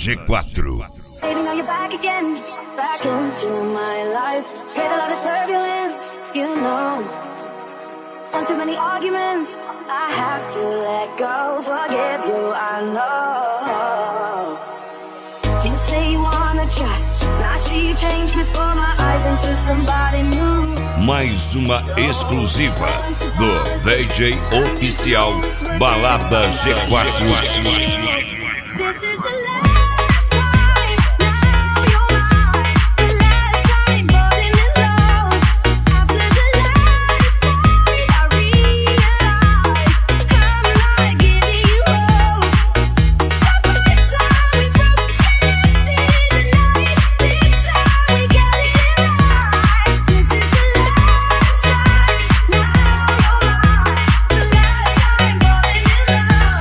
G4. Baby, now you're back again, back into my life. Get a lot of turbulence, you know. One too many arguments, I have to let go. Forgive you, I know. You say you wanna try, and I see you change before my eyes into somebody new. Mais uma exclusiva do DJ Oficial Balada G4. This is the last time, now you're mine. The last time falling in love. After the last night, I realized I'm not giving you up. The first time we broke and ended the night. This time we got it right. This is the last time, now you're mine. The last time falling in love.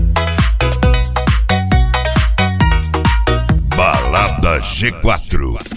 Balada G4.